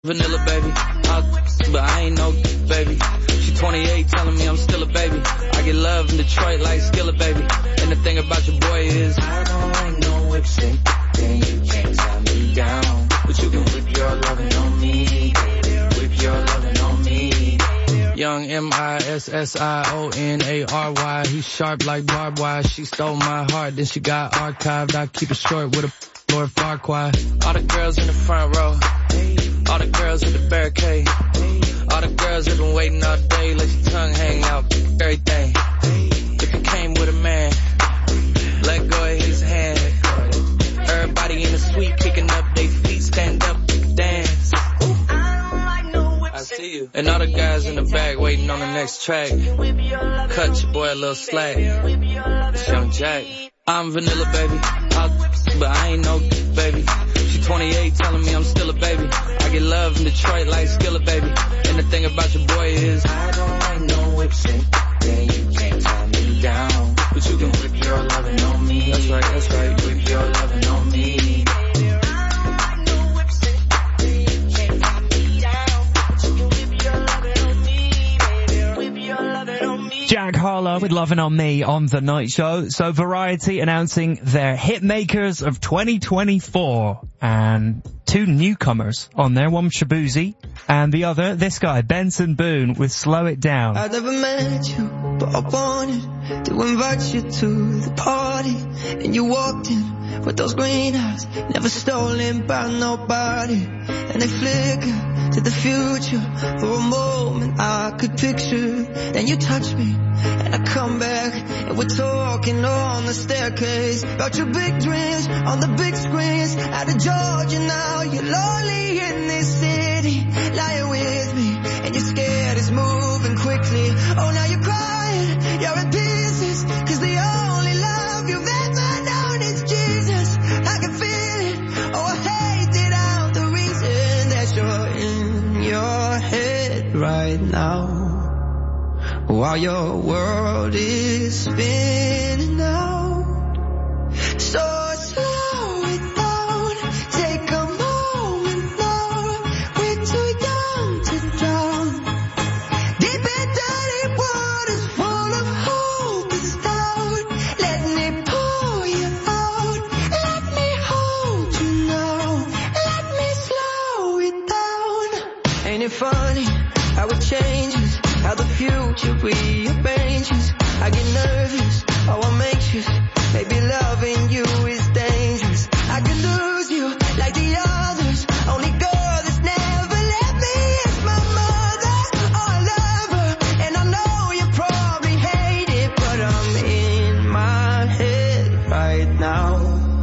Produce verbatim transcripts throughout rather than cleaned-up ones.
Vanilla baby, I, but I ain't no baby. She twenty-eight telling me I'm still a baby. I get love in Detroit like Skillet baby. And the thing about your boy is I don't like no whips and then you can't tie me down. But you can whip your lovin' on me, whip your lovin' on me. Young M I S S I O N A R Y. He's sharp like barbed wire. She stole my heart, then she got archived. I keep it short with a Lord Farquaad. All the girls in the front row, all the girls with the barricade, all the girls that been waiting all day, let your tongue hang out, everything. If you came with a man, let go of his hand. Everybody in the suite kicking up their feet, stand up, dance. I see you. And all the guys in the back waiting on the next track. Cut your boy a little slack. It's Young Jack. I'm vanilla baby, I, but I ain't no baby. She twenty-eight telling me I'm still a baby. I get love in Detroit like Skillet baby. And the thing about your boy is I don't like no whips and then you can't tie me down. But you can whip your lovin' on me. That's right, that's right, whip your lovin' on me. Jack Harlow with Lovin' On Me on The Night Show. So Variety announcing their hit makers of twenty twenty-four. And two newcomers on there. One Shabuzi and the other, this guy, Benson Boone with Slow It Down. I never met you, but I wanted to invite you to the party. And you walked in with those green eyes, never stolen by nobody. And they flicker to the future. For a moment I could picture. Then you touch me and I come back, and we're talking on the staircase about your big dreams on the big screens. Out of Georgia now, you're lonely in this city, lying with me, and you're scared it's moving quickly. Oh, now you're crying, you're in pieces, cause the only love you've ever known is Jesus. I can feel it, oh I hate it out, the reason that you're in your head right now, while your world is spinning out. So slow it down, take a moment now. We're too young to drown. Deep and dirty waters full of hope is down. Let me pull you out, let me hold you now, let me slow it down. Ain't it funny how it changes, how the future rearranges? I get nervous, oh I'm anxious, maybe loving you is dangerous. I could lose you like the others, only girl that's never left me is my mother. Oh I love her, and I know you probably hate it, but I'm in my head right now.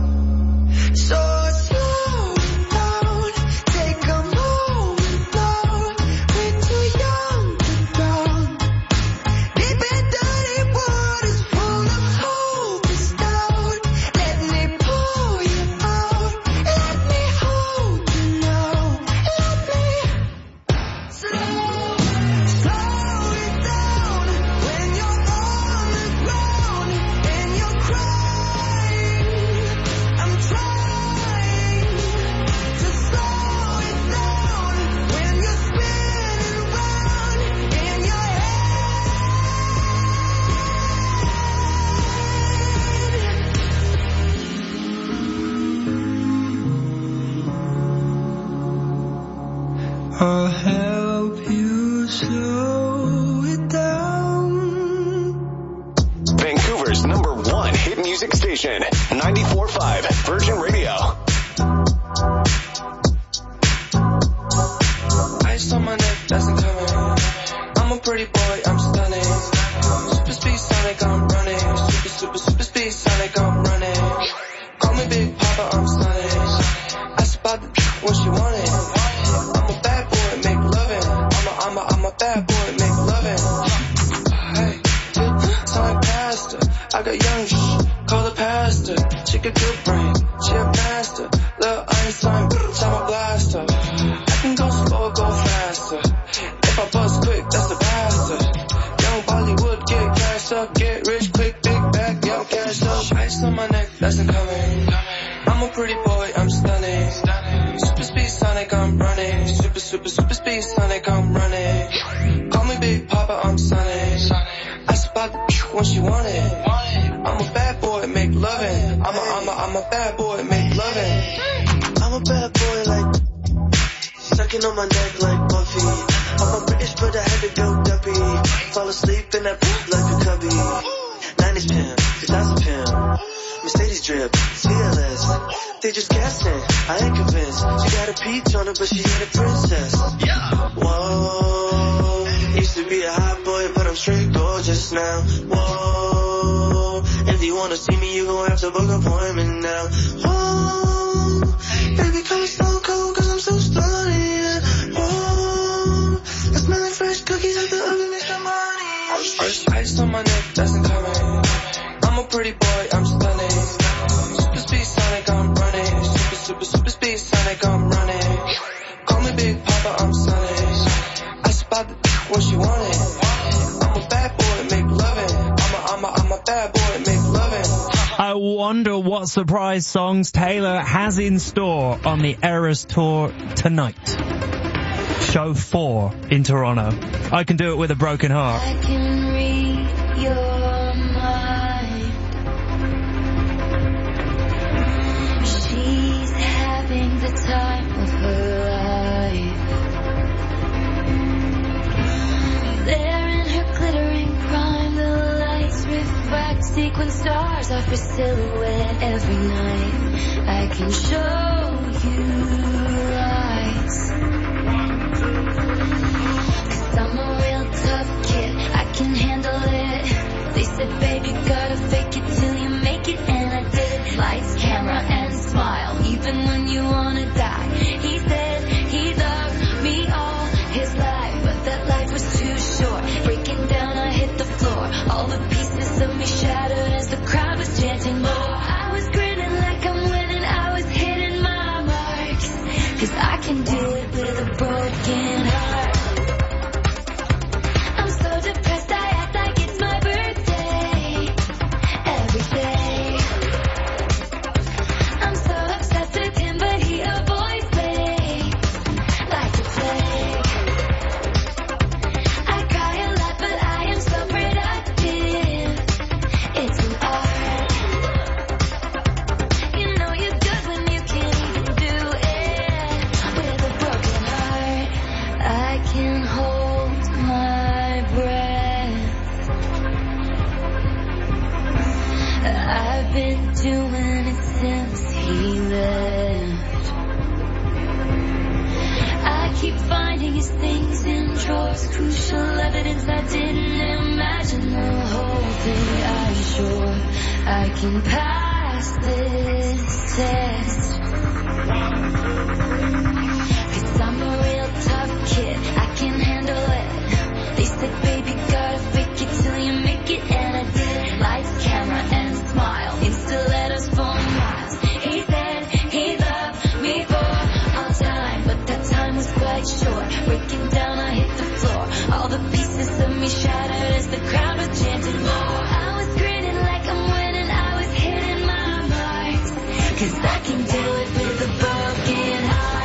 So slow it down, take a moment now. We're too young to drown. Deep and dirty waters full of hope is down. Let me pull you out, let me hold you now, let me slow, slow it down. When you're on the ground and you're crying, I'm trying to slow it down. When you're spinning round in your I'll help you slow it down. Vancouver's number one hit music station, ninety-four point five Virgin Radio. Ice on my neck, that's incoming. I'm a pretty boy, I'm stunning. Super speed Sonic, I'm running. Super, super, super speed Sonic, I'm running. Call me Big Papa, I'm stunning. I spot the what she wanted. I'm a bad boy, make loving. I'm a, I'm a, I'm a bad boy, make loving. Hey, Sonic pastor, I got young shh, call the pastor. She got good brain, she a master. Lil' Einstein, time a blaster. I can go slow or go faster. If I bust quick, that's the faster. super, super speed, Sonic, I'm running. Call me Big Papa, I'm Sonic. I spot the when she want it. I'm a bad boy, make lovin'. I'm a, I'm a, I'm a bad boy, make lovin'. I'm a bad boy like sucking on my neck like Buffy. I'm a British, but I had to go duppy. Fall asleep in that poop like a cubby. nineties pimp, two thousand pimp. Mercedes drip, C L S. They just guessing, I ain't convinced. She got a peach on her, but she ain't a princess. Yeah. Whoa. Used to be a hot boy, but I'm straight gorgeous now. Whoa. If you wanna see me, you gon' have to book an appointment now. Whoa. Baby, come slow cold, cause I'm so stunning. Whoa. I smell like fresh cookies at the oven, Mister Money. Fresh ice on my neck, that's incoming. I'm a pretty boy, I'm stunning. Super speed Sonic, I'm running. Super, super, super speed Sonic, I'm running. Call me Big Papa, I'm Sonic. I spot the when she want it. I'm a bad boy, make lovin'. I'm a, I'm a, I'm a bad boy, make lovin'. I wonder what surprise songs Taylor has in store on the Eras Tour tonight. Show four in Toronto. I Can Do It With a Broken Heart. I can read your mind. She's having the time of her life. There in her glittering prime, the lights reflect sequin stars off her silhouette every night. I can show you lights. I'm a real tough kid, I can handle it. They said, baby, gotta fake it till you make it, and I did it. Lights, camera, and smile, even when you wanna die. He said he loved me all his life, but that life was too short. Breaking down, I hit the floor. All the pieces of me shattered as the crowd was chanting more. I was grinning like I'm winning, I was hitting my marks. Cause I can do it with a broken heart. Depressed, I act like it's my birthday every day. I'm so obsessed with him, but he avoids me like the plague. I cry a lot, but I am so productive. It's an art. You know you're good when you can't even do it with a broken heart. I can hold my breath. I've been doing it since he left. I keep finding his things in drawers, crucial evidence I didn't imagine the whole thing. I'm sure I can pass this test. Cause I'm a real tough kid, I can handle it. They said, baby, gotta fake it till you make it, and I did. Lights, camera, and smile. Insta letters for miles. He said he loved me for all time, but that time was quite short. Breaking down, I hit the floor. All the pieces of me shattered as the crowd was chanting more. I was grinning like I'm winning, I was hitting my marks. Cause I can do it with a broken heart.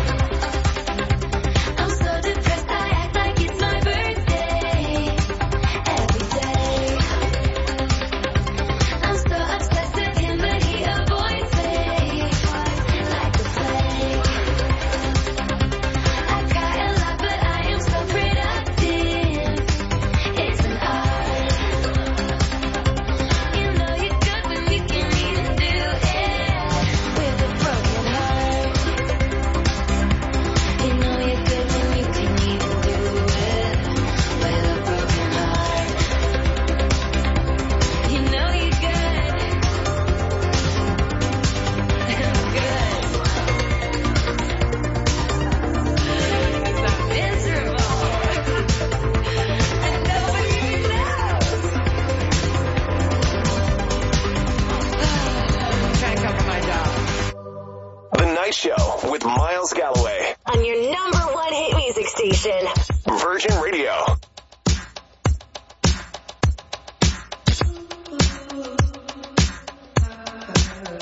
Show with Miles Galloway on your number one hit music station, Virgin Radio.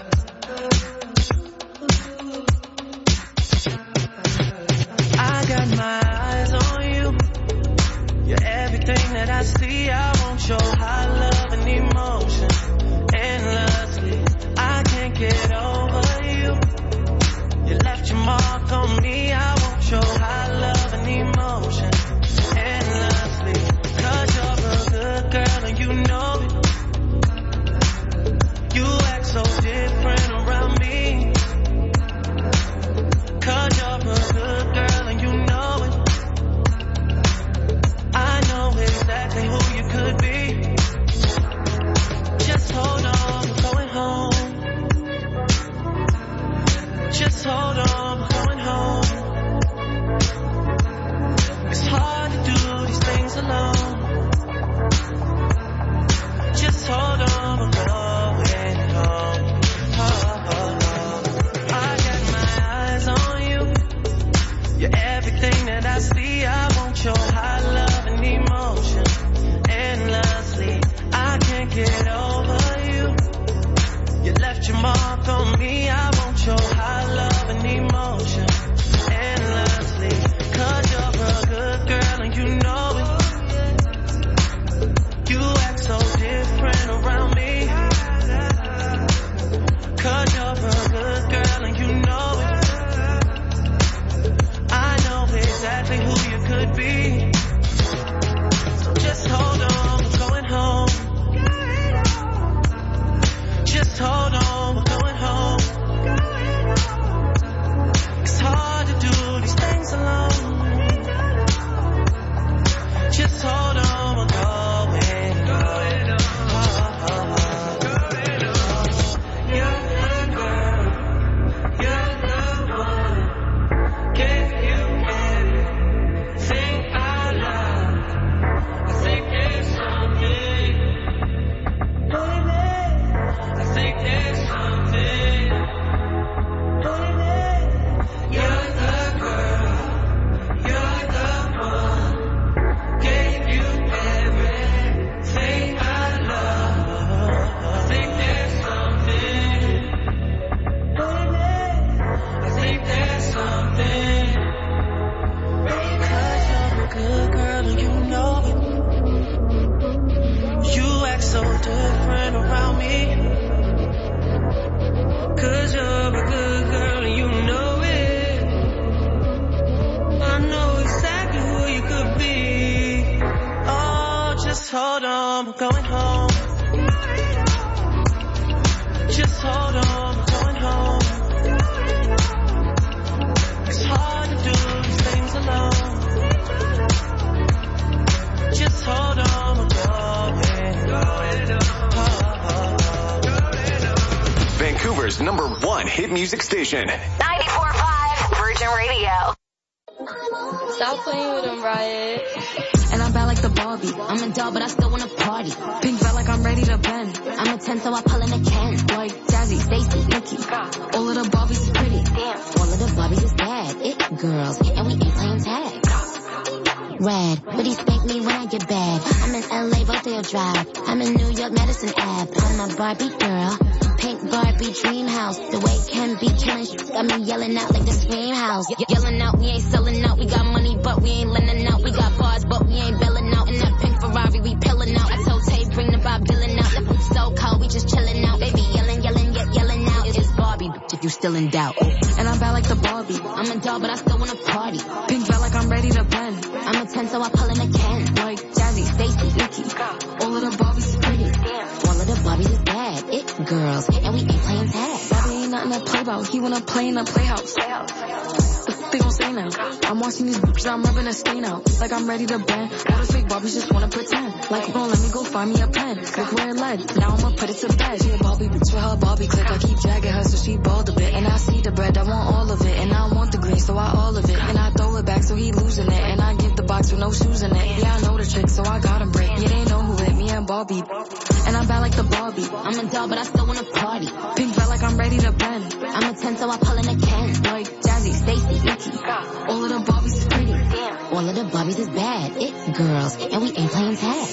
I got want your high love and emotion endlessly. I can't get over you. You left your mark on me. I want your high love and emotion endlessly. Cause you're a good girl and you know it. You act so different around me. Cause you're a good girl and you know it. I know exactly who you could be. Just hold on, we're going home. Just hold on, we're going home. It's hard to do these things alone. Just hold on, we're going home. Oh, oh, oh. I got my eyes on you. You're everything that I see. I want your high love and emotion endlessly. I can't get over you. You left your mark on me. I want your high love and emotion endlessly. Cause you're a good girl and you know it. You act so different around me. Cause you're a good girl and you know it. I know exactly who you could be. So just hold on, we're going home. Just hold on, we're going home. It's hard to do these things alone. Just hold on, we're going home. Oh, oh, oh. You're the girl, you're the one. Gave you everything I love. I think there's something, baby. I think there's something, baby. You're the girl, you're the one. Gave you everything I love. I think there's something, baby. I think there's something, baby. Cause you're a good girl and you know it. You act so different around me. Cause you're a good girl and you know it. I know exactly who you could be. Oh, just hold on, we're going home. Just hold on, we're going home. It's hard to do these things alone. Just hold on, we're going home. Oh, oh, oh. Vancouver's number one hit music station. ninety-four point five Virgin Radio. Stop playing with him, Riot. And I'm bad like the Barbie. I'm a doll, but I still wanna party. Pink felt like I'm ready to bend. I'm a ten, so I pull in a Ken. Like Jazzy, Stacy, Nikki. All of the Barbies is pretty. Damn. All of the Barbies is bad. It girls, and we ain't playing tag. Red, but he spank me when I get bad. I'm in L A, Rodeo Drive. I'm in New York, Madison Ave. I'm a Barbie girl. Pink Barbie dream house. The way Ken be killing shit got me yelling out like the Scream House. Ye- yelling out, we ain't selling out. We got money, but we ain't lending out. We got bars, but we ain't belling out. In that pink Ferrari, we pillin' out. I told Tay, bring the Bob Dylan out. The food's so cold, we just chillin' out. Baby yelling, yelling, yet yelling out. It's Barbie, bitch, if you still in doubt. And I'm bad like the Barbie. I'm a doll, but I still wanna party. Pink felt like I'm ready to bend. I'm a ten, so I pull in a Ken. Like Jazzy, Stacy, Nikki. All of the Barbies is pretty. All of the Barbies is bad. It girls, and we ain't playing tag. Barbie ain't nothing to play about. He wanna play in a playhouse. What the they gon' say now? I'm watching these bitches, I'm rubbing a stain out. Like I'm ready to bend. All the fake Barbies just wanna pretend. Like, gon' let me go find me a pen. Click where it led. Now I'ma put it to bed. She a Barbie bitch with her Barbie click. I keep dragging her so she bald a bit. And I see the bread, I want all of it. And I want the green, so I all of it. And I throw it back so he losing it. And I give the box with no shoes in it. Yeah, I know the trick, so I got him brick. Yeah, they know who hit me and Barbie. And I'm bad like the Barbie. I'm a doll, but I still wanna party. Pink felt like I'm ready to bend. I'm a ten, so I pull in a Ken. Like Jazzy, Stacy, Nikki. All of the Barbies is pretty. All of the Barbies is bad. It girls, and we ain't playing tag.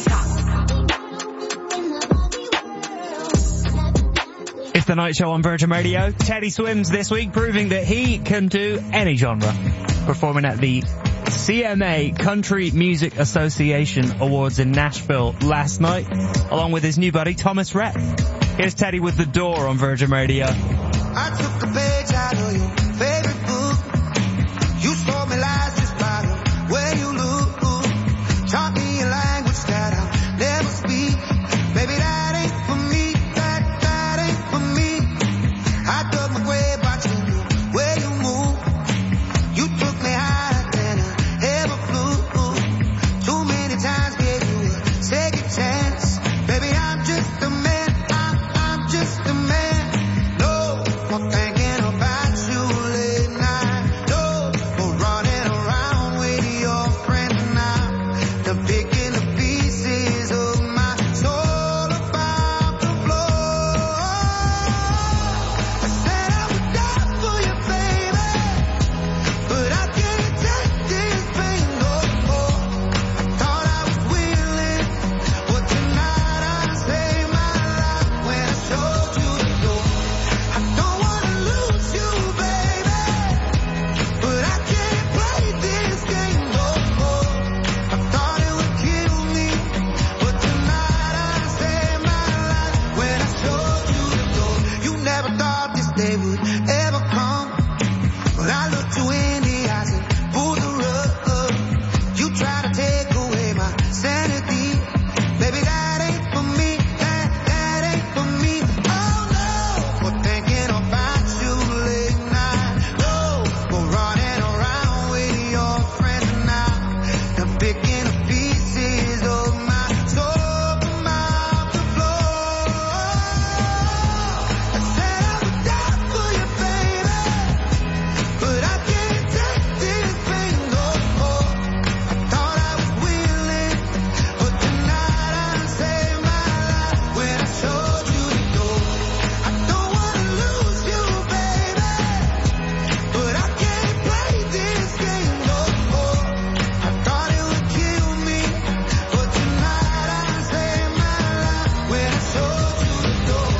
It's the Night Show on Virgin Radio. Teddy Swims this week, proving that he can do any genre. Performing at the C M A Country Music Association Awards in Nashville last night, along with his new buddy Thomas Rhett. Here's Teddy with The Door on Virgin Radio. I took a page out of your favorite book. You told me lies just by the way you look. Taught me a language that I'll never speak. Baby, that ain't for me. That, that ain't for me. I dug my grave watching you, where you move. You took me higher than I ever flew. Too many times gave you a second chance. Baby, I'm just a man. I'm, I'm just a man. No more thinking about you late night. No more running around with your friends now. The picking the pieces of my soul about the floor. I said I would die for you, baby, but I can't take this pain no more. I thought I was willing, but tonight I saved my life when I showed you the door. I don't wanna lose you, baby, but I can't play this game no more. I thought it would kill me, but tonight I saved my life when I showed you the door. You never thought this day would ever come, but I looked you in the eyes and pulled the rug. You tried to take away my sanity. Baby, that ain't for me. That, that ain't for me. Oh no, for thinking about you late night. No, for running around with your friends now. Now picking the pieces of my soul from out the floor. I said I would die for you, baby, but I can't take this pain no more. I thought I was willing, but tonight I saved my life when I showed you the door. I don't wanna lose you, baby, but I can't play this game no more. I thought it would kill me, but tonight I saved my life when I showed you the door.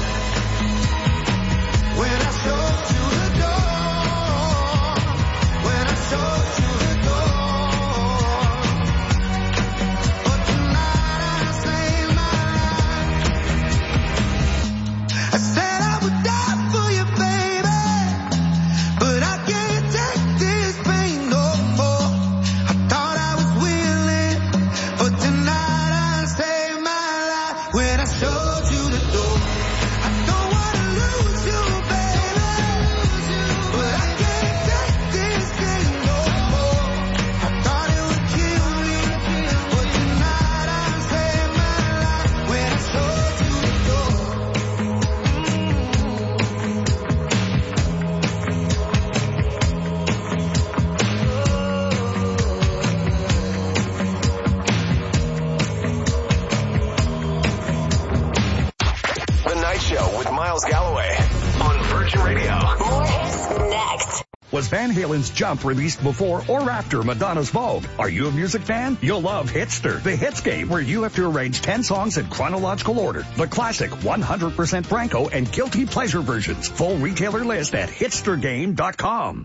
When I showed you the door. When I showed you the door. But tonight I saved my life. I said I would die for you, baby, but I can't take this pain no more. I thought I was willing, but tonight I saved my life when I showed you the door. I don't wanna lose you, baby, but I can't take this game no more. I thought it would kill me, but tonight I saved my life when I showed you the door. The Night Show with Miles Galloway on Virgin Radio. More hits next. Was Van Halen's Jump released before or after Madonna's Vogue? Are you a music fan? You'll love Hitster, the hits game where you have to arrange ten songs in chronological order. The classic one hundred percent Branco and guilty pleasure versions. Full retailer list at hitster game dot com.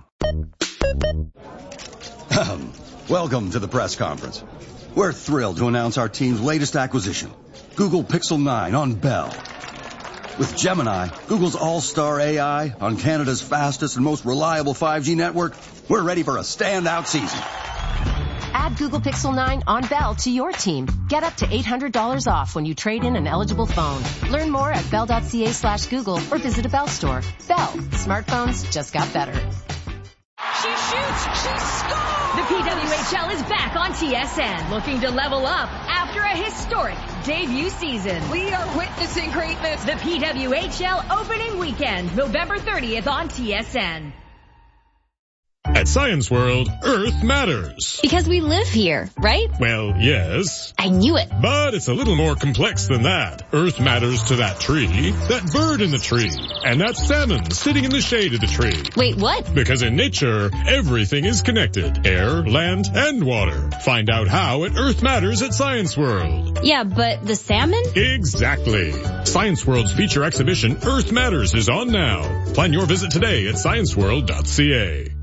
Welcome to the press conference. We're thrilled to announce our team's latest acquisition, Google Pixel nine on Bell. With Gemini, Google's all-star A I, on Canada's fastest and most reliable five G network, we're ready for a standout season. Add Google Pixel nine on Bell to your team. Get up to eight hundred dollars off when you trade in an eligible phone. Learn more at bell.ca slash Google or visit a Bell store. Bell. Smartphones just got better. She shoots. She scores. The P W H L is back on T S N, looking to level up after a historic debut season. We are witnessing greatness. The P W H L opening weekend, November thirtieth on T S N. At Science World, Earth matters. Because we live here, right? Well, yes. I knew it. But it's a little more complex than that. Earth matters to that tree, that bird in the tree, and that salmon sitting in the shade of the tree. Wait, what? Because in nature, everything is connected. Air, land, and water. Find out how at Earth Matters at Science World. Yeah, but the salmon? Exactly. Science World's feature exhibition, Earth Matters, is on now. Plan your visit today at science world dot c a.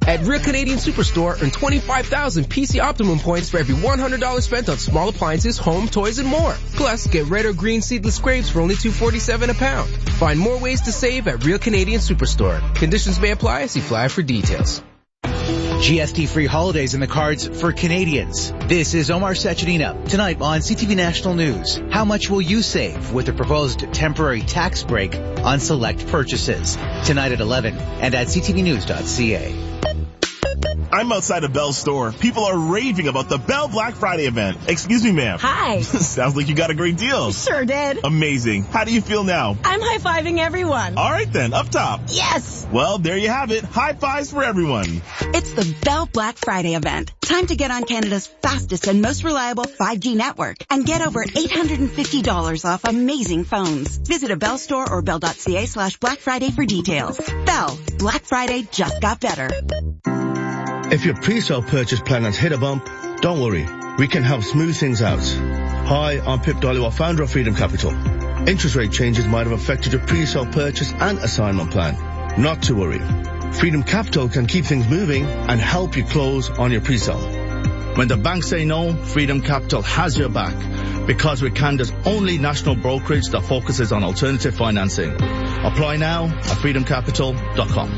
At Real Canadian Superstore, earn twenty-five thousand P C Optimum points for every one hundred dollars spent on small appliances, home, toys, and more. Plus, get red or green seedless grapes for only two forty-seven a pound. Find more ways to save at Real Canadian Superstore. Conditions may apply. See flyer for details. G S T-free holidays in the cards for Canadians. This is Omar Sechenina. Tonight on C T V National News, how much will you save with the proposed temporary tax break on select purchases? Tonight at eleven and at c t v news dot c a. I'm outside a Bell store. People are raving about the Bell Black Friday event. Excuse me, ma'am. Hi. Sounds like you got a great deal. Sure did. Amazing. How do you feel now? I'm high-fiving everyone. All right then, up top. Yes. Well, there you have it. High fives for everyone. It's the Bell Black Friday event. Time to get on Canada's fastest and most reliable five G network and get over eight hundred fifty dollars off amazing phones. Visit a Bell store or bell dot c a slash Black Friday for details. Bell. Black Friday just got better. If your pre-sale purchase plan has hit a bump, don't worry. We can help smooth things out. Hi, I'm Pip Dhaliwal, founder of Freedom Capital. Interest rate changes might have affected your pre-sale purchase and assignment plan. Not to worry. Freedom Capital can keep things moving and help you close on your pre-sale. When the banks say no, Freedom Capital has your back because we're Canada's only national brokerage that focuses on alternative financing. Apply now at freedom capital dot com.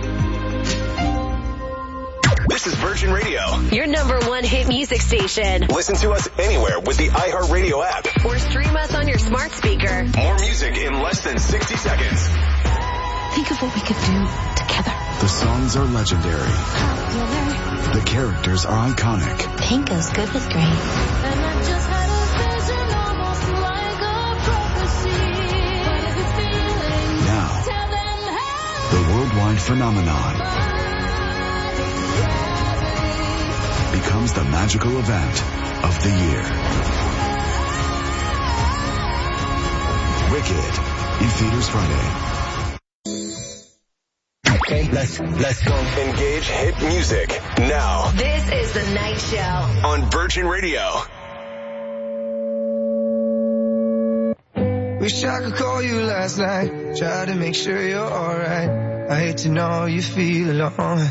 This is Virgin Radio. Your number one hit music station. Listen to us anywhere with the iHeartRadio app. Or stream us on your smart speaker. More music in less than sixty seconds. Think of what we could do together. The songs are legendary. The characters are iconic. Pink goes good with green. And I just had a vision almost like a prophecy. But if it's feeling, Now, tell them how. the worldwide phenomenon becomes the magical event of the year. Wicked in theaters Friday. Okay, let's let's go. Engage hit music now. This is The Night Show on Virgin Radio. Wish I could call you last night, try to make sure you're alright. I hate to know you feel alone.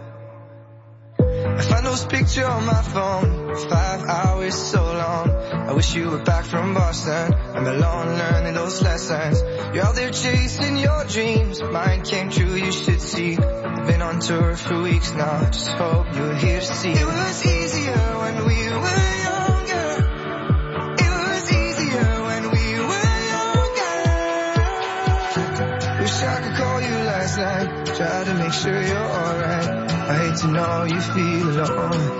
I found those pictures on my phone, five hours so long. I wish you were back from Boston, I'm alone learning those lessons. You're out there chasing your dreams, mine came true, you should see. I've been on tour for weeks now, just hope you're here to see. It was easier when we were younger. It was easier when we were younger. Wish I could call you last night, try to make sure you're alright. I hate to know you feel alone.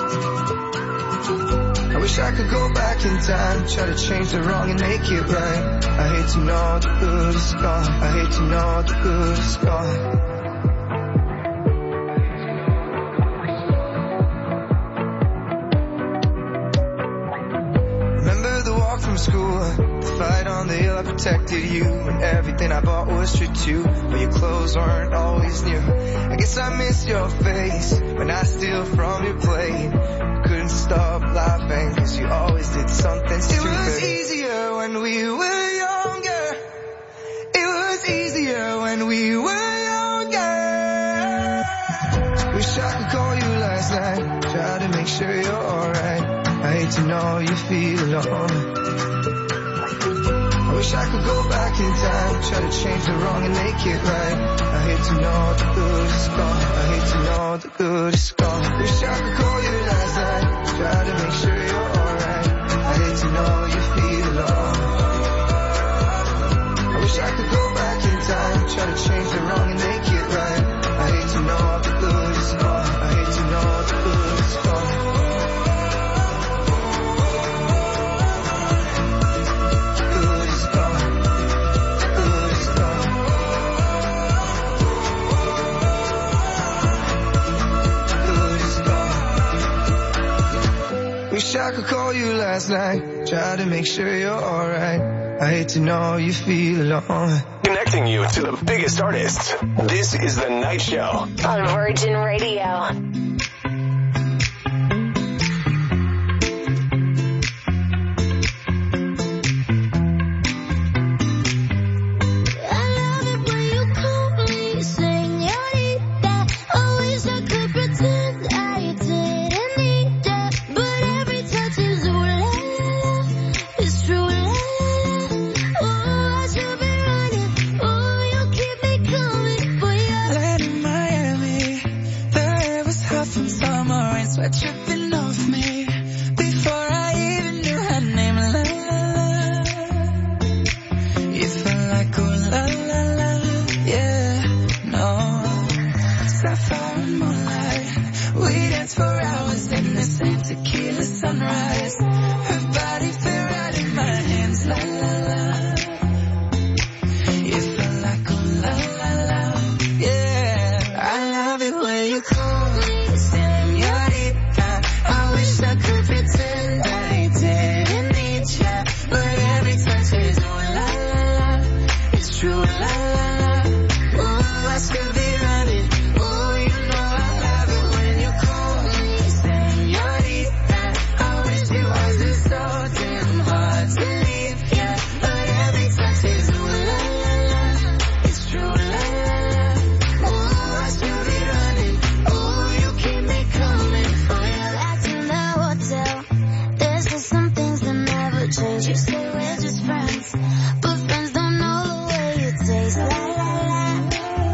I wish I could go back in time, try to change the wrong and make it right. I hate to know the good is gone. I hate to know the good is gone. Remember the walk from school, the fight on the hill, I protected you, and everything I bought was true too, but your clothes weren't always new. I guess I miss your face when I steal from your plate. Couldn't stop laughing cause you always did something stupid. It was easier when we were younger. It was easier when we were younger. Wish I could call you last night, try to make sure you're alright. I hate to know you feel alone. I wish I could go back in time, try to change the wrong and make it right. I hate to know the good is gone. I hate to know the good is gone. Wish I could call you last night, try to make sure you're alright. I hate to know you feel alone. I wish I could go back in time, try to change the wrong and make it right. I hate to know the good is gone. I hate to know the good is gone. Wish I could call you last night, try to make sure you're alright. I hate to know you feel alone. Connecting you to the biggest artists. This is The Night Show on Virgin Radio. Pretend off me before I even knew her name. La la la. You felt like oh la la la. Yeah, no. Sapphire and moonlight. We danced for hours in the same tequila sunrise. Her body fit right in my hands. La la la. You felt like oh la la la. Yeah, I love it when you call me señorita. I wish I could pretend I didn't need ya, but every touch is oh la la la. It's true, la la la. Ooh, I still be running. Ooh, you know I love it when you call me señorita. I wish it wasn't so damn hard to leave ya, but every touch is oh la la la. It's true, la la la. Ooh, I still be running. Ooh, you keep me coming for ya. Back in the hotel, there's just some things that never change. You say we're just friends, but friends don't know the way it tastes. La la la.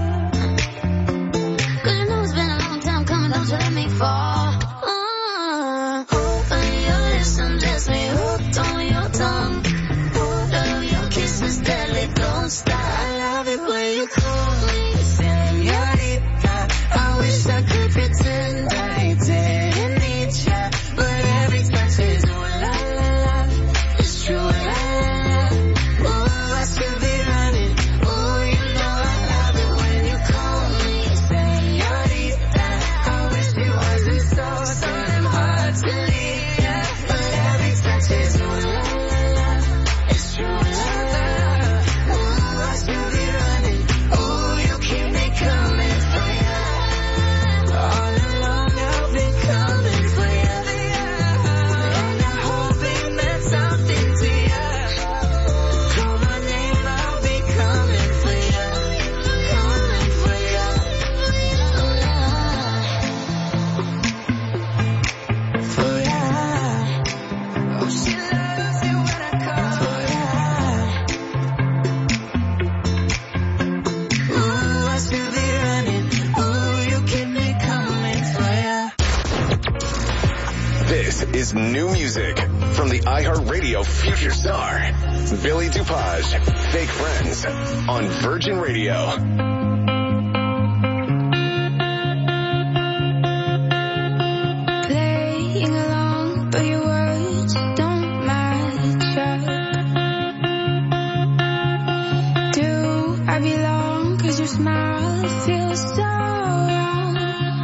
Cause you know it's been a long time coming, don't you let me fall. Uh, open your lips and just me hooked on your tongue. Love your kisses deadly, don't stop. I love it when you call me señorita. I wish I could pretend I didn't need ya, but every touch is oh la la la. It's true, la la la. Ooh, I still be running. Ooh, you know I love it when you call me señorita. I wish it wasn't so, so damn hard to leave ya, but every touch is oh la la la. It's true, la la la. Ooh, I still be running. Ooh, you keep me coming for ya. All along I've been coming for ya, and I hope it meant something to ya. Call my name, I'll be coming for ya, coming for ya. For ya. Oh, she loves it when I call for ya. Ooh, I still be running. Ooh, you keep me coming for ya. This is new music from the iHeartRadio Future Star, Billy DuPage, Fake Friends, on Virgin Radio. Playing along, but your words don't match up. Do I belong? Cause your smile feels so wrong.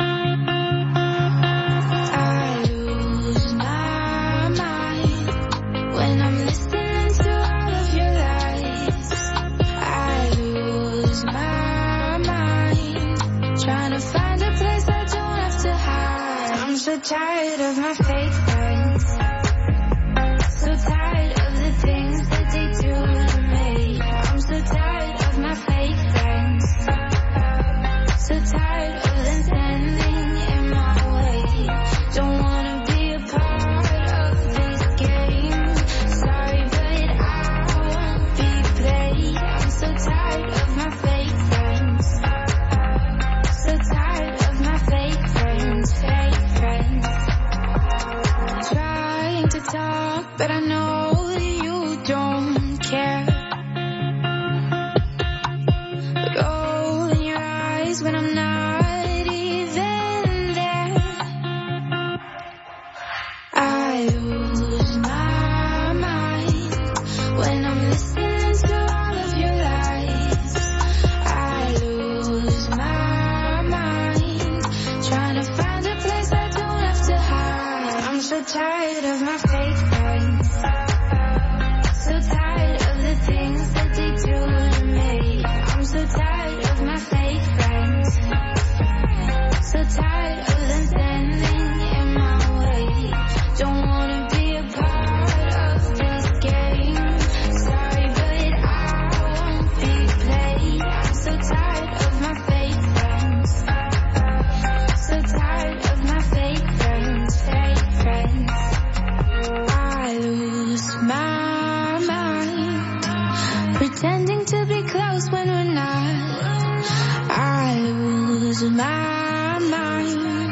I lose my mind when I'm listening to all of your lies. I lose my mind trying to find a place I don't have to hide. I'm so tired of my fake friends, so tired of the things that they do to me. I'm so tired of my fake friends, so tired of them standing in my way. Don't wanna be a part of this game. Sorry, but I won't be played. I'm so tired of my fake friends, so tired of my fake friends, fake friends. Trying to talk, but I know you don't care. Roll in your eyes when I'm not even there. I lose my mind when I'm listening to all of your lies. I lose my mind trying to find a place I don't have to hide. I'm so tired of my fake friends, so tired of the things that they do to me. I'm so tired of my fake friends, so tired of them standing in my way. Don't wanna be a part of this game. Sorry, but I won't be played. I'm so tired of my fake friends, so tired of my fake friends, fake friends. I lose my mind pretending to be close when we're not. I lose my mind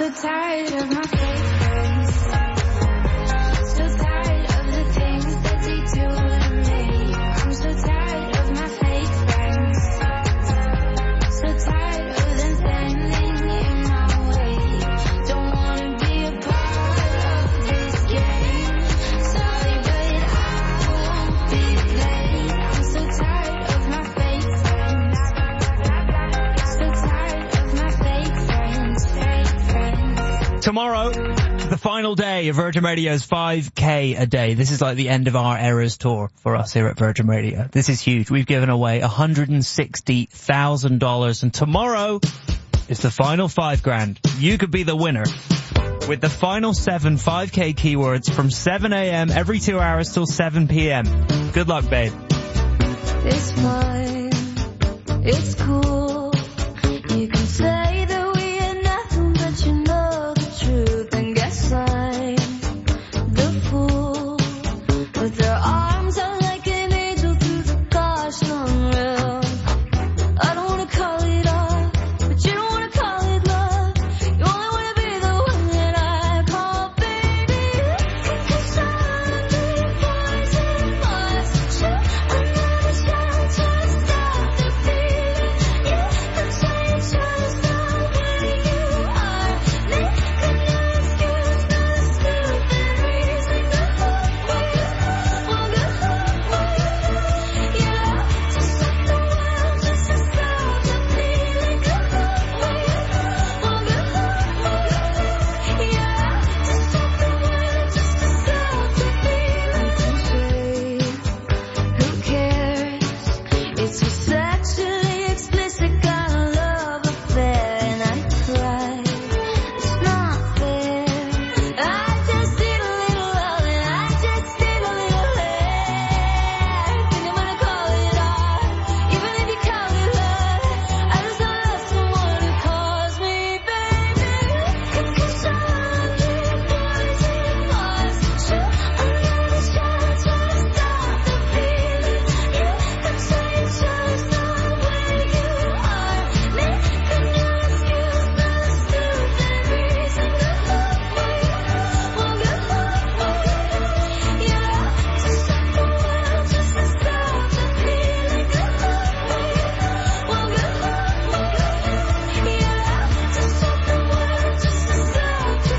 so tired of my fake friends. So tired of the things that they do to me. I'm so tired of my fake friends. So tired of them standing in my way. Don't wanna be a part of this game. Sorry, but I won't be played. I'm so tired of my fake friends. So tired of my fake friends, fake friends. Tomorrow, the final day of Virgin Radio's five K a day. This is like the end of our Eras tour for us here at Virgin Radio. This is huge. We've given away one hundred sixty thousand dollars, and tomorrow is the final five grand. You could be the winner with the final seven five K keywords from seven a.m. every two hours till seven p.m. Good luck, babe. It's fine, it's cool. You can say that we are nothing, but you know the truth. And guess I'm the fool with their arms out like an angel through the gosh unreal. I don't wanna call it off, but you don't wanna call it love. You only wanna be the one that I call baby. Cause I'm the poison lost. You another shot to stop the feeling. Yeah, I'm trying to stop where you are. Make an excuse, not a stupid reason. Go away, well, go away. Yeah, to stop the world, just to stop the feeling. Go away, well, go away. Yeah, to stop the world, just to stop the feeling. Who cares? It's so sexually explicit, got a love affair, and I cry. It's not fair. I just need a little love, and I just need a little hair. Think I'm gonna call it off, even if you call it love. I just don't love someone who calls me baby. Cause I'm the poison lost. You another shot to stop the feeling. Yeah, I'm trying to stop where you are. Make an excuse, not a stupid reason. Go away, well, go away. Yeah, to stop the world, just to stop the feeling. Go away, well, go away. Yeah, to stop the world, just to stop the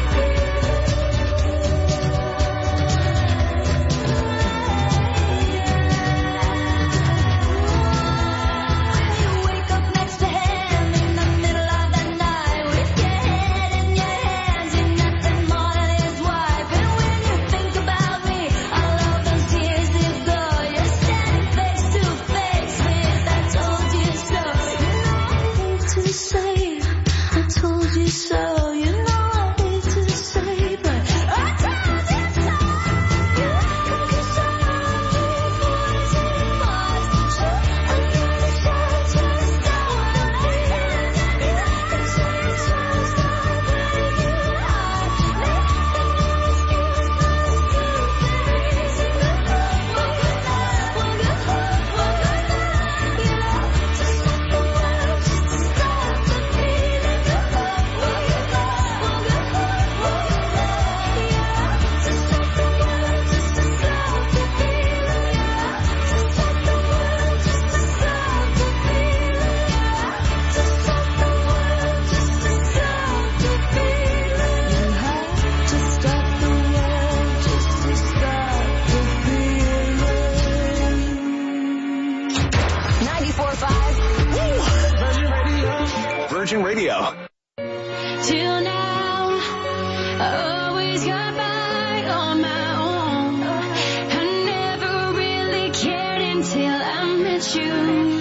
feeling. Wake up next to him in the middle of the night with your head in your hands, you're nothing more than his wife. And when you think about me, all of those years ago, you're standing face to face with I told you so. You know I hate to say I told you so. You know I hate to say, but I told you so. Cause I'm the poison lost. You another shot to stop the feeling. Yeah, I'm trying to stop where you are. Make an excuse, not a stupid reason. Go away, well, go away. Yeah, to stop the world, just to stop the feeling. Go away, well, go away. Yeah, to stop the world, just to stop the feeling. Yeah, to stop the world, just to stop the feeling. Yeah, to stop the world, just to stop the feeling. You have to stop the world, just to stop the feeling. ninety-four point five Virgin Radio. Virgin Radio. Till now, I always got by on my own. I never really cared until I met you.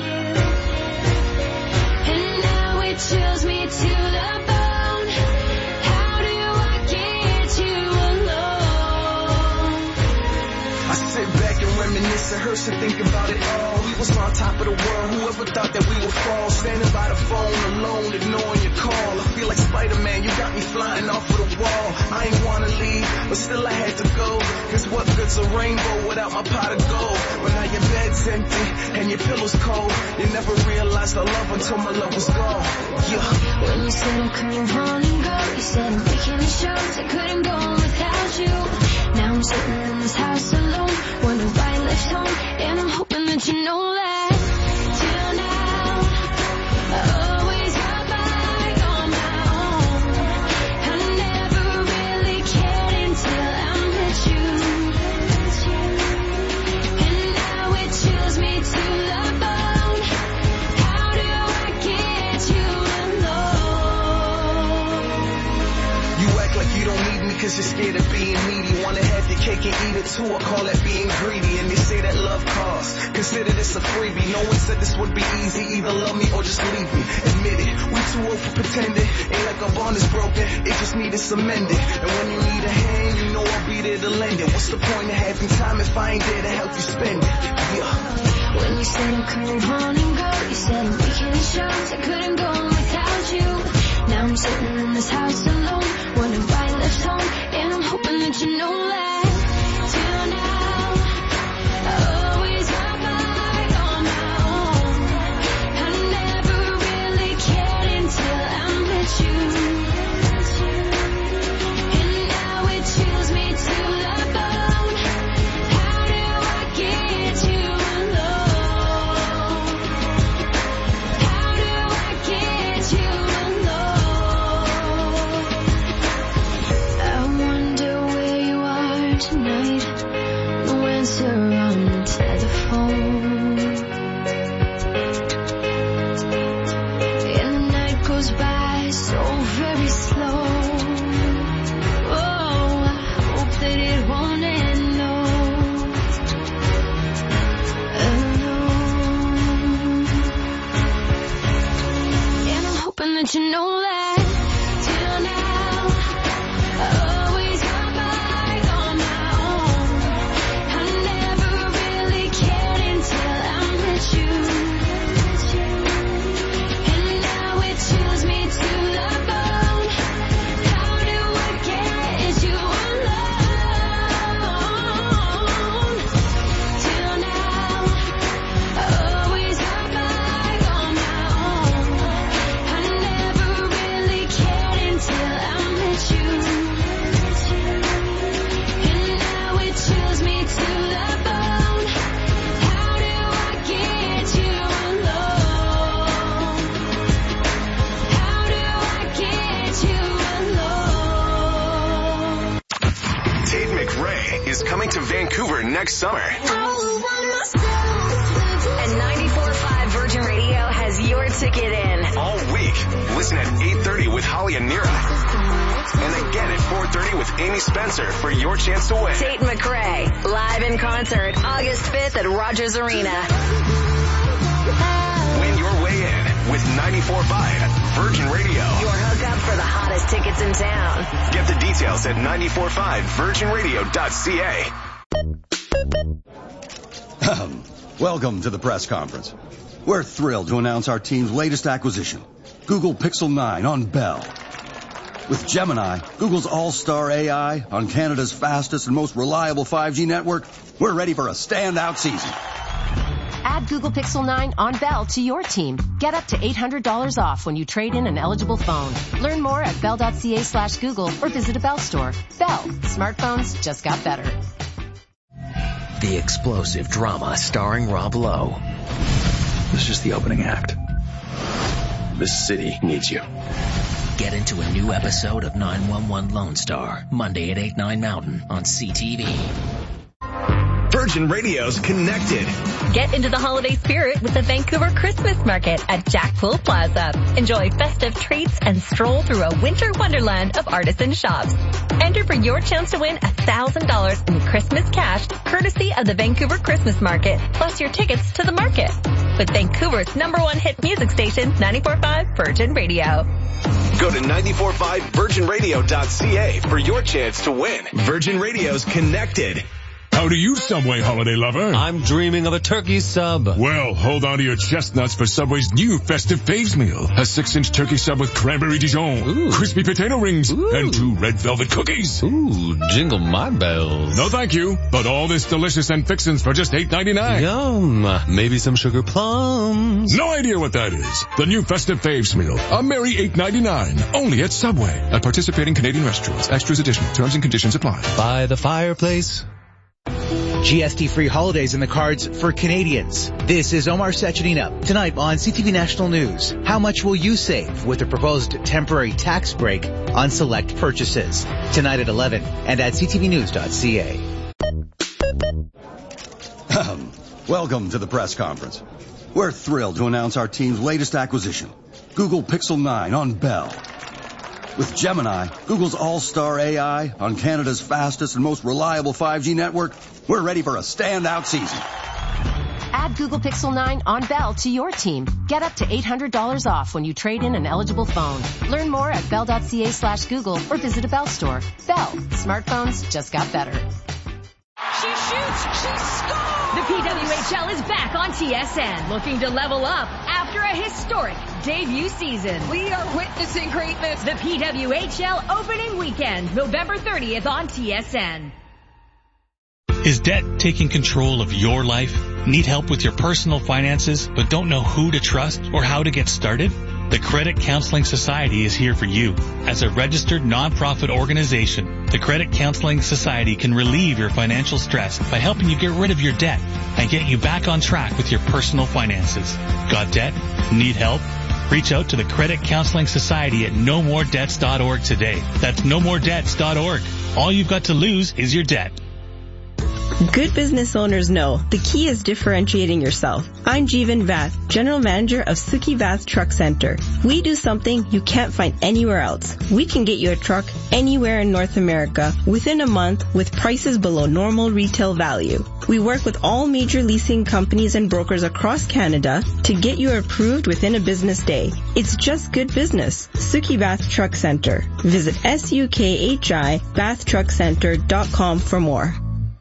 And now it chills me to the bone. How do I get you alone? I sit back and reminisce and hearse and think about it all. We was on top of the world, whoever thought that we would fall. Standing by the phone alone, ignoring your call. I feel like Spider-Man, you got me flying off of the wall. I ain't wanna leave, but still I had to go. Cause what good's a rainbow without my pot of gold? But now your bed's empty and your pillow's cold. You never realized the love until my love was gone. Yeah. When you said I couldn't run and go, You said I'm making the shows, I couldn't go on without you. Now I'm sitting in this house alone, wondering why I left home, and I'm hoping that you know that. Till now, I always got by on my own. I never really cared until I met you. And now it chills me to the bone. How do I get you alone? You act like you don't need me cause you're scared of being needy. Wanna have your cake and eat it too, I call that being greedy. And they say that love costs, consider this a freebie. No one said this would be easy, either love me or just leave me. Admit it, we too old for pretending. Ain't like our bond is broken, it just needed cemented. And when you need a hand, you know I'll be there to lend it. What's the point of having time if I ain't there to help you spend it? Yeah. When you said I couldn't run and go, you said I'm making the shows, I couldn't go on without you. Now I'm sitting in this house alone, wondering why I left home, and I'm hoping that you know that. Till now, I always got by on my own. I never really cared until I met you. And now it chills me to the bone. How do I get you alone? How do I get you alone? I wonder where you are tonight. No answer on the telephone. And the night goes by so very slow. Oh, I hope that it won't end, no. Alone. And I'm hoping that you know that. Till now, I always got by on my own. I never really cared until I met you. And now it chills me to the bone. How do I get you alone? Till now, I always got by on my own. I never really cared until I met you. And now it chills me to the bone. How do I get you alone? How do I get you alone? Tate McRae is coming to Vancouver next summer. And ninety-four point five Virgin Radio has your ticket in. All week, listen at eight thirty with Holly and Nira. And again at four thirty with Amy Spencer for your chance to win. Tate McRae, live in concert, August fifth at Rogers Arena. Win your way in with ninety-four point five Virgin Radio. Your hookup for the hottest tickets in town. Get the details at ninety-four point five virgin radio dot c a. Welcome to the press conference. We're thrilled to announce our team's latest acquisition, Google Pixel nine on Bell. With Gemini, Google's all-star A I on Canada's fastest and most reliable five G network, we're ready for a standout season. Add Google Pixel nine on Bell to your team. Get up to eight hundred dollars off when you trade in an eligible phone. Learn more at bell.ca slash Google or visit a Bell store. Bell. Smartphones just got better. The explosive drama starring Rob Lowe. This is just the opening act. This city needs you. Get into a new episode of nine one one Lone Star, Monday at eight, nine Mountain on C T V. Virgin Radio's Connected. Get into the holiday spirit with the Vancouver Christmas Market at Jack Pool Plaza. Enjoy festive treats and stroll through a winter wonderland of artisan shops. Enter for your chance to win one thousand dollars in Christmas cash, courtesy of the Vancouver Christmas Market, plus your tickets to the market. With Vancouver's number one hit music station, ninety-four point five Virgin Radio. Go to ninety-four point five virgin radio dot c a for your chance to win. Virgin Radio's Connected. How do you, Subway holiday lover? I'm dreaming of a turkey sub. Well, hold on to your chestnuts for Subway's new festive faves meal. A six-inch turkey sub with cranberry Dijon, Ooh. crispy potato rings, Ooh. and two red velvet cookies. Ooh, jingle my bells. No thank you, but all this delicious and fixins for just eight ninety-nine. Yum. Maybe some sugar plums. No idea what that is. The new festive faves meal. A merry eight ninety-nine. Only at Subway. At participating Canadian restaurants. Extras additional. Terms and conditions apply. By the fireplace. G S T-free holidays in the cards for Canadians. This is Omar Sechenina. Tonight on C T V National News, how much will you save with the proposed temporary tax break on select purchases? Tonight at eleven and at c t v news dot c a. Welcome to the press conference. We're thrilled to announce our team's latest acquisition, Google Pixel nine on Bell. With Gemini, Google's all-star A I, on Canada's fastest and most reliable five G network, we're ready for a standout season. Add Google Pixel nine on Bell to your team. Get up to eight hundred dollars off when you trade in an eligible phone. Learn more at bell dot c a slash Google or visit a Bell store. Bell. Smartphones just got better. She shoots. She scores. The P W H L is back on T S N, looking to level up after a historic debut season. We are witnessing greatness. The P W H L opening weekend, November thirtieth on T S N. Is debt taking control of your life? Need help with your personal finances, but don't know who to trust or how to get started? The Credit Counseling Society is here for you. As a registered nonprofit organization, the Credit Counseling Society can relieve your financial stress by helping you get rid of your debt and get you back on track with your personal finances. Got debt? Need help? Reach out to the Credit Counseling Society at no more debts dot org today. That's no more debts dot org. All you've got to lose is your debt. Good business owners know the key is differentiating yourself. I'm Jeevan Vath, General Manager of Suki Vath Truck Center. We do something you can't find anywhere else. We can get you a truck anywhere in North America within a month with prices below normal retail value. We work with all major leasing companies and brokers across Canada to get you approved within a business day. It's just good business. Suki Vath Truck Center. Visit S U K H I bath truck center dot com for more.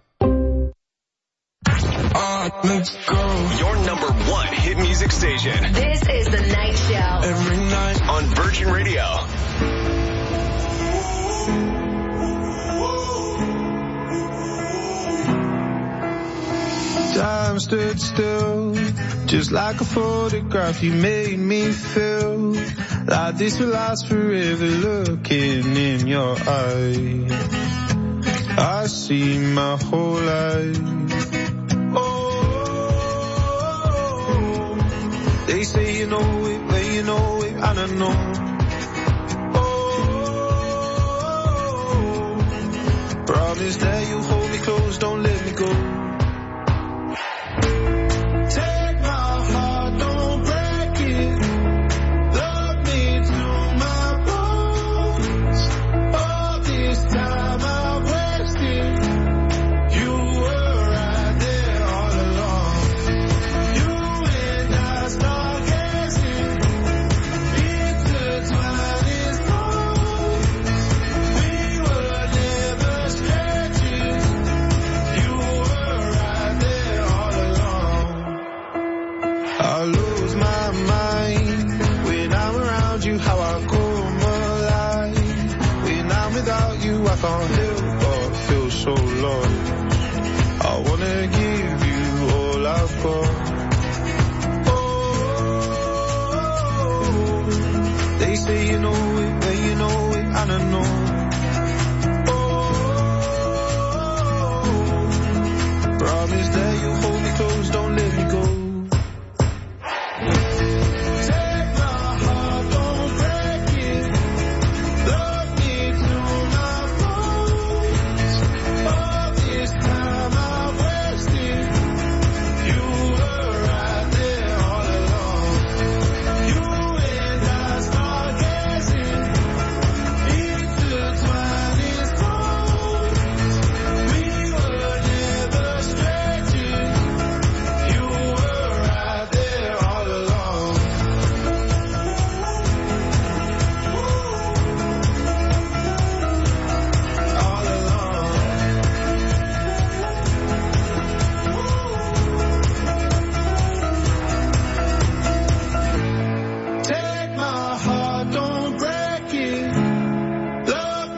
Your number one hit music station. This is The Night Show. Every night on Virgin Radio. Time stood still, just like a photograph. You made me feel like this will last forever. Looking in your eyes, I see my whole life. They say you know it, well you know it, I don't know. Oh, promise that you hold me close, don't let me go. Take my heart, don't break it. Love me to my bones. All this time I've wasted. You were right there all along. You and I started. I lose my mind when I'm around you, how I come alive. When I'm without you, I can't help but feel so lost. I wanna give you all I've got. Oh, they say you know it, well you know it, I don't know. Oh, promise that you hold me close, don't let me go.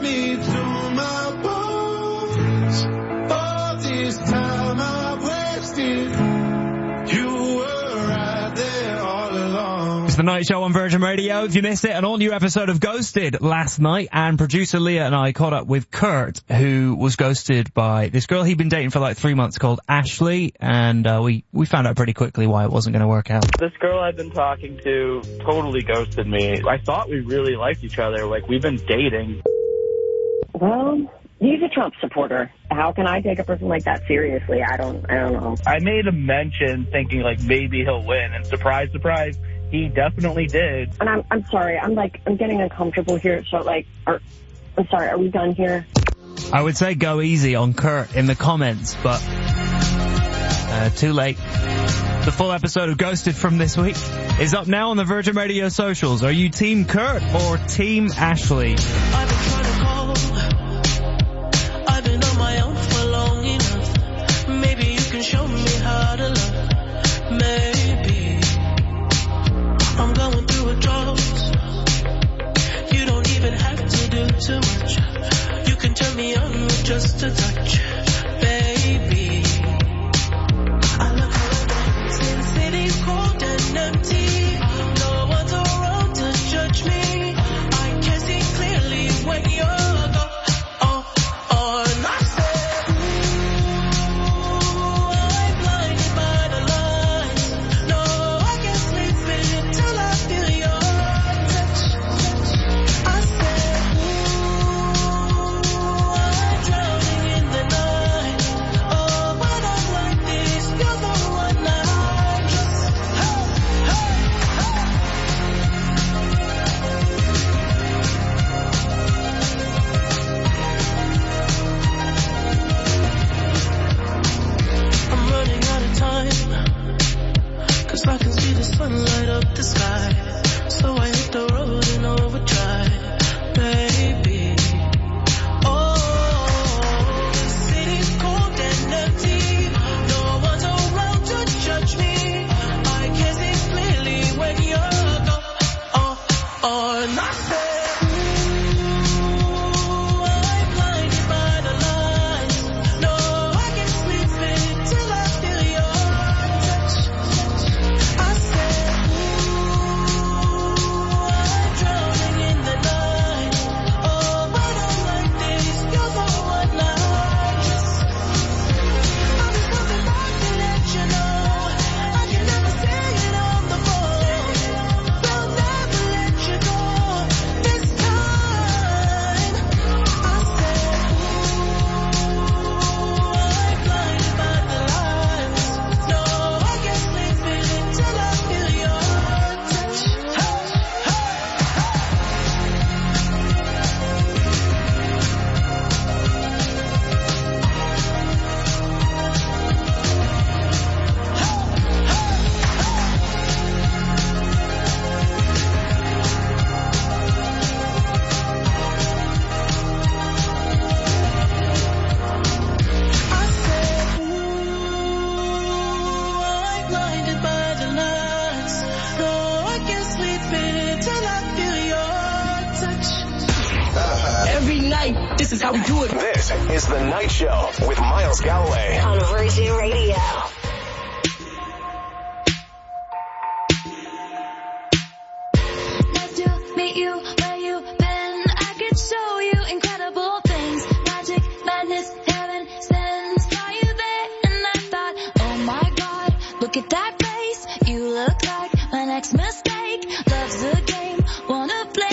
me to my bones. All this time I wasted, you were right there all along. It's the Night Show on Virgin Radio. If you missed it, an all-new episode of Ghosted last night, and producer Leah and I caught up with Kurt, who was ghosted by this girl he'd been dating for like three months called Ashley, and uh, we, we found out pretty quickly why it wasn't going to work out. This girl I've been talking to totally ghosted me. I thought we really liked each other. Like, we've been dating. Well, he's a Trump supporter. How can I take a person like that seriously? I don't, I don't know. I made a mention thinking, like, maybe he'll win, and surprise, surprise, he definitely did. And I'm, I'm sorry, I'm like, I'm getting uncomfortable here, so like, are, I'm sorry, are we done here? I would say go easy on Kurt in the comments, but uh, too late. The full episode of Ghosted from this week is up now on the Virgin Radio socials. Are you Team Kurt or Team Ashley? I've been trying to call. I've been on my own for long enough. Maybe you can show me how to love. Maybe I'm going through a drought. You don't even have to do too much. You can turn me on with just a touch, baby. I look around, see the city's cold and empty. No one's around to judge me. I can see clearly when you're gone. Oh, oh, and I said, ooh, I'm blinded by the lights. No, I can't sleep till I feel your touch. I said, ooh, I'm drowning in the night. Oh, when I'm like this, you're the one I just, hey, hey, hey. I'm running out of time, 'cause I can see the sun light up the sky. So I hit the road in overdrive, baby. Oh, the city's cold and empty. No one's around to judge me. I can see clearly when you're gone. Oh, oh, and I said, ooh, I'm blinded by the lights. No, I can't sleep till I feel your touch. I said, ooh, I'm drowning in the night. Oh, when I'm like this, you're the one I just, I'm just coming back to let you know. I can never say it on the phone. They'll never let you go this time. I said, ooh, I'm blinded by the lights. No, I can't sleep till I feel your touch. Hey, hey, I said, ooh, I'm blinded by the lights. No, I can't sleep till I feel your touch. Every night, this is how we do it. This is The Night Show with Miles Galloway On Virgin Radio. Nice to meet you, where you been? I could show you incredible things. Magic, madness, heaven sends. Saw you there and I thought, oh my God, look at that face. You look like my next mistake. Love's the game, wanna play.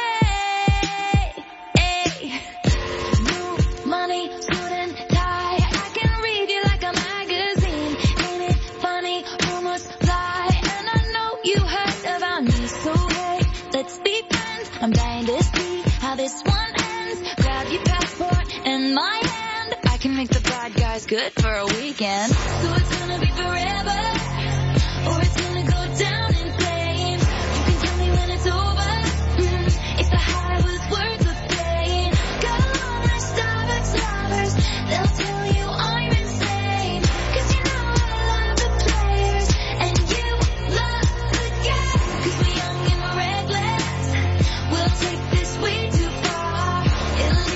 Blue money, suit and tie. I can read you like a magazine. Ain't it funny? Rumors fly, and I know you heard about me. So hey, let's be friends. I'm dying to see how this one ends. Grab your passport in my hand. I can make the bad guys good for a weekend. So it's gonna be forever, or it's gonna go down in flames. You can tell me when it's over, mm, if the high was worth the pain. Got a long list of ex-lovers, they'll tell you I'm insane. 'Cause you know I love the players, and you love the game. 'Cause we're young and we're reckless, we'll take this way too far. It'll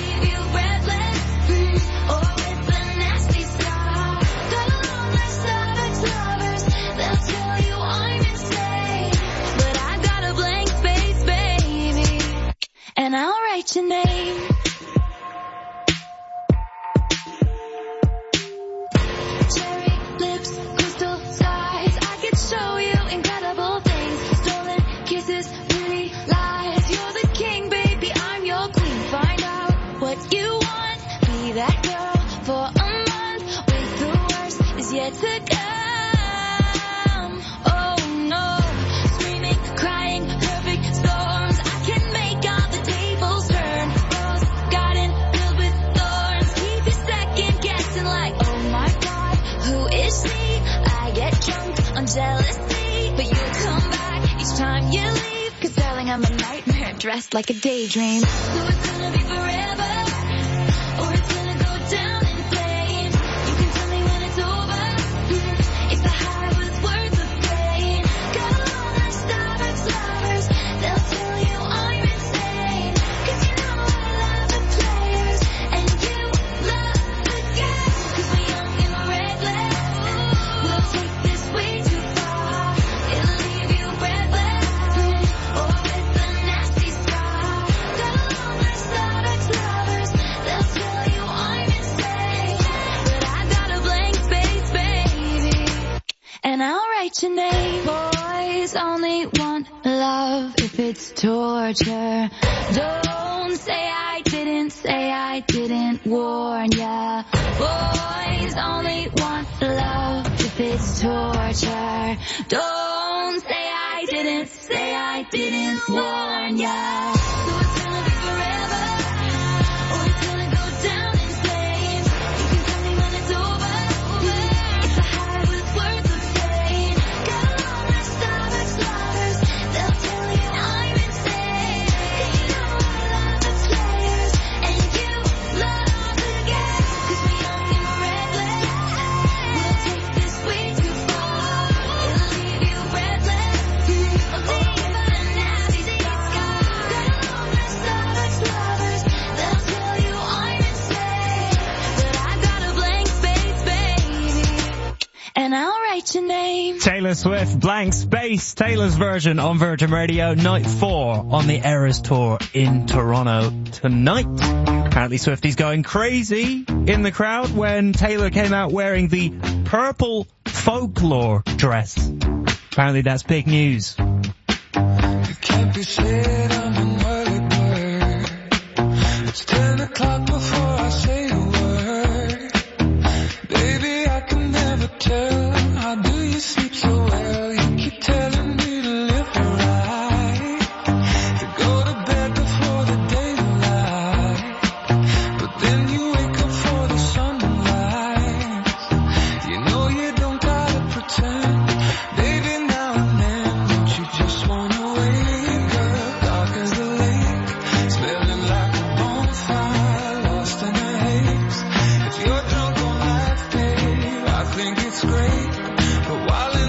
your name. Cherry lips, crystal skies. I could show you incredible things. Stolen kisses, pretty lies. You're the king, baby, I'm your queen. Find out what you want. Be that girl for a month. Wait, the worst is yet to come. Oh no, screaming, crying, perfect storms. I can make all the tables turn. Rose garden filled with thorns. Keep you second guessing like, oh my god, who is she? I get drunk on jealousy, but you'll come back each time you leave. Cause darling, I'm a nightmare dressed like a daydream. So it's gonna be forever, or it's gonna go down in flames. You can tell me when it's over, mm, if the high was worth the pain. Got all my Starbucks lovers, they'll tell you I'm insane. Cause you know I love the players, and you love the game. Cause we're young and reckless, we'll take this way too far. It'll leave you breathless, mm, or with a nasty scar. Got all my Starbucks lovers, they'll tell you I'm insane. But I got a blank space, baby, and I'll write your name. Boys only want love if it's torture. Don't say I didn't, say I didn't warn ya. Boys only want love if it's torture. Don't say I didn't, say I didn't warn ya. So it's gonna be forever, or it's gonna go down in flames. You can tell me when it's over, if the high was worth the pain. Got all my Starbucks lovers, they'll tell you I'm insane. Cause you know I love the players, and you love the game. Cause we're young and reckless, we'll take this way too far. It'll leave you breathless, mm, or leave a nasty scar. Got all my Starbucks lovers, they'll tell you I'm insane. But I got a blank space, baby, and I'll write your name. Taylor Swift, Blank Space, Taylor's version on Virgin Radio, night four on the Eras Tour in Toronto tonight. Apparently Swifty's going crazy in the crowd when Taylor came out wearing the purple folklore dress. Apparently that's big news. It can't be said I'm an early bird. It's ten o'clock before I say a word. Baby, I can never tell. How do you sleep so well? You keep telling me to live right, to go to bed before the daylight. But then you wake up for the sunrise. You know you don't gotta pretend. Baby, now and then, don't you just wanna wake up? Dark as the lake, smelling like a bonfire, lost in a haze. If you're drunk on life, babe, I think it's great. But while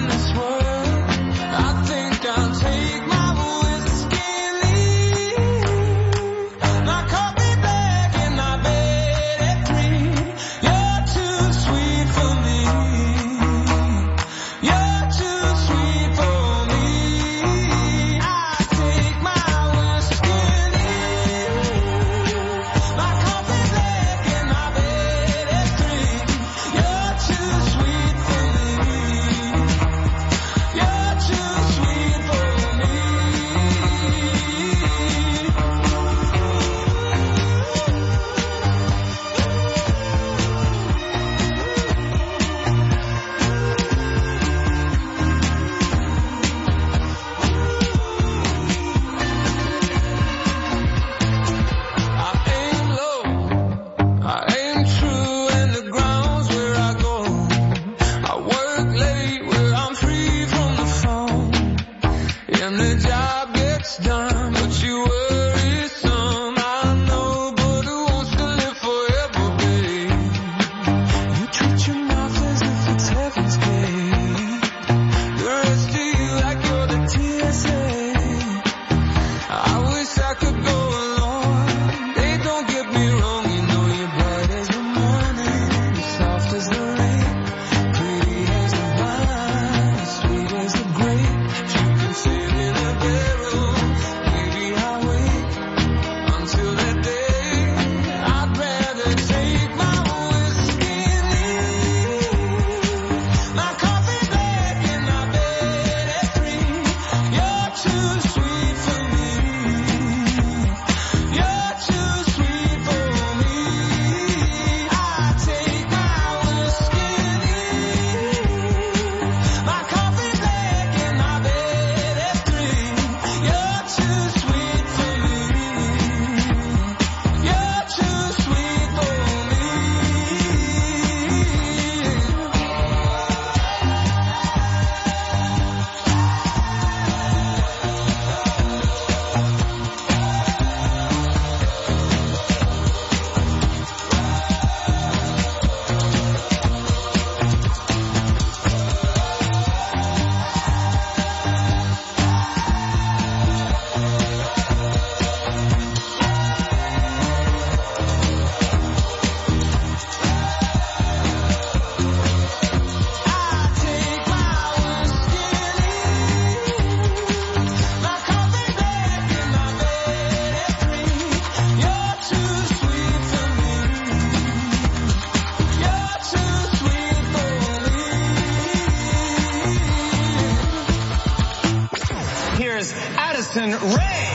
Ray.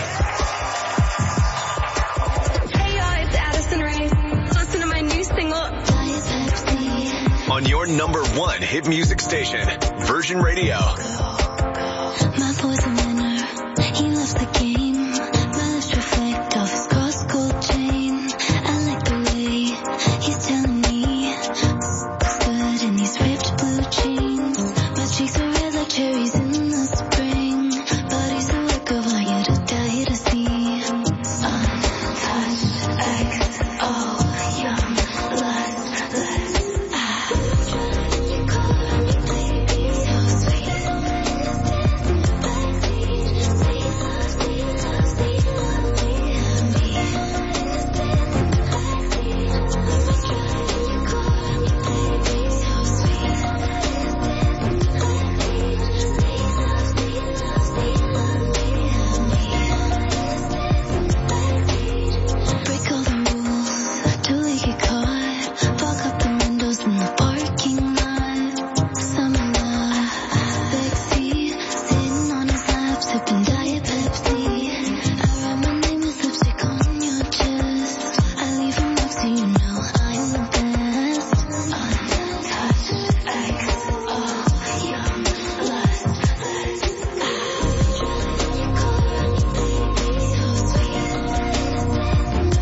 Hey y'all, it's Addison Rae. Listen to my new single, Diet Pepsi. On your number one hit music station, Virgin Radio. My boy's a winner. He loves the game. My lips reflect off his cross gold chain. I like the way he's telling me it's good in these ripped blue jeans. My cheeks are red like cherries in the spring. Body's a work of art, yet a dye to see. Untouched, X, O, young, lustless. You call me baby, so sweet. Break all the rules till we get caught. Fog up the windows in the parking lot. Summer love, backseat, sitting on his lap, sipping Diet Pepsi. I write my name with lipstick on your chest. I leave him next to you know I'm the best. Untouched, X, O, young, lustless. You call me baby, so sweet.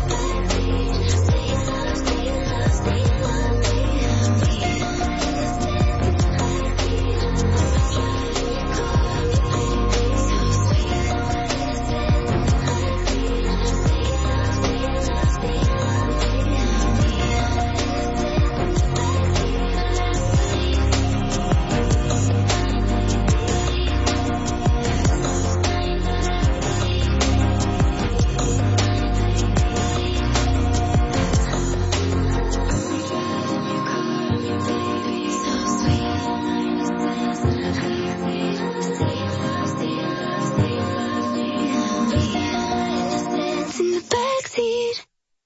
It's in the backseat.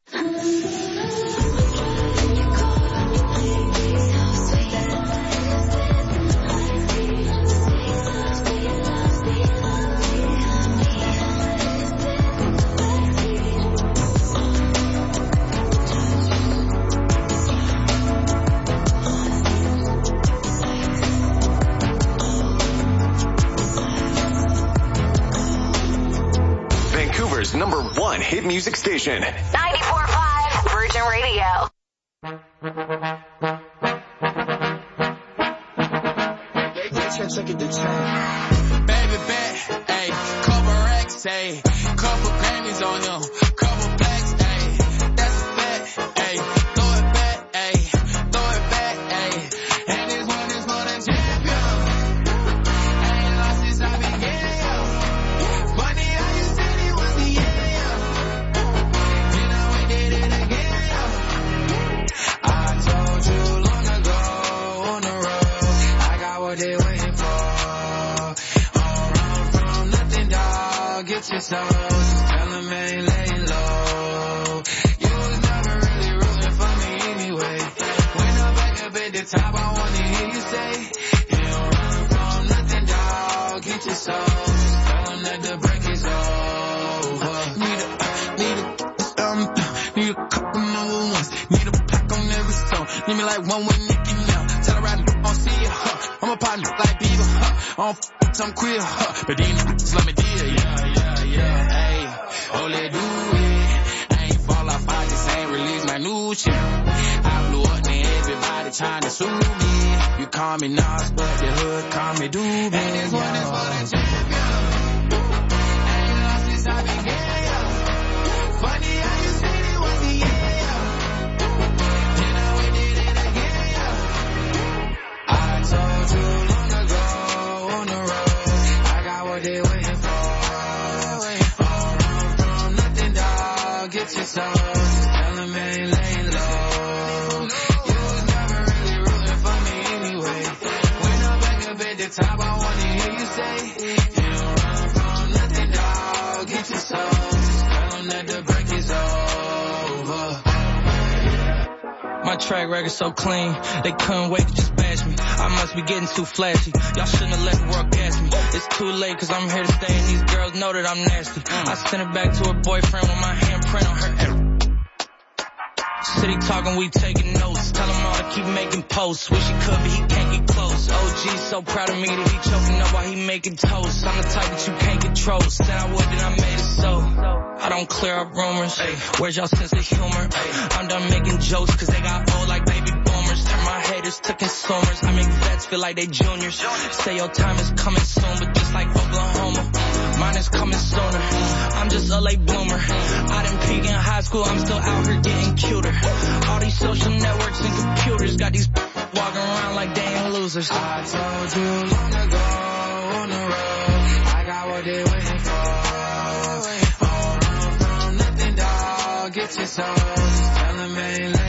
Vancouver's number one hit music station. ninety-four point five Virgin Radio. Baby bet, ayy, couple racks, ayy, couple Grammys on him, couple plaques, ayy, that's a fact, ayy, throw it back, ayy, throw it back, ayy, and this one is for the champion. I ain't lost since I began, yo. Funny how you said it was the end, yo. You know we did it again, yo. I told you long ago on the road, I got what they waiting for. Get your soul, just tell them I ain't laying low. You was never really rooting for me anyway. When I'm back up at the top, I wanna hear you say, you don't run from nothing, dog. Get your soul, just tell them that the break is over. Need a, need a, um, need a couple number ones. Need a pack on every song. Need me like one with Nicki now. Tell her I don't see it, huh. I'm a partner like Bieber, huh. I don't f***, I'm queer, huh. But these niggas let me deal, yeah, yeah, yeah, ayy. Oh, let do it. I ain't fall off, I just ain't release my new shit. I blew up, and everybody trying to sue me. You call me Nas, but the hood call me Doobie. And this one is for the champion. I ain't lost since I began, yo. Funny how you said it was the end, yo. You know we did it again, yo. I told you long ago on the road, I got what they waiting for. All run from nothing, dog. Get your soul, just tell them I ain't laying low. You was never really rooting for me anyway. When I'm back up at the top, I wanna hear you say, you don't run from nothing, dog. Get your soul, just tell them that the break is over. My my track record so clean, they couldn't wait to just bash me. I must be getting too flashy. Y'all shouldn't have let the world gas me. It's too late cause I'm here to stay and these girls know that I'm nasty. I sent her back to her boyfriend with my handprint on her every city talking, we taking notes. Tell him all to keep making posts. Wish he could, but he can't get close. O G so proud of me that he choking up while he making toast. I'm the type that you can't control. Said I would, then I made it so. I don't clear up rumors. Where's y'all sense of humor? I'm done making jokes cause they got old like baby boomers. Turn my haters to consumers. I make vets feel like they juniors. Say your time is coming soon, but just like Oklahoma, mine is coming sooner. I'm just a late bloomer. I didn't peak in high school, I'm still out here getting cuter. All these social networks and computers got these walking around like they ain't losers. I told you long ago on the road, I got what they waiting for. All run from nothing, dog. Get your soul. Just tell them ain't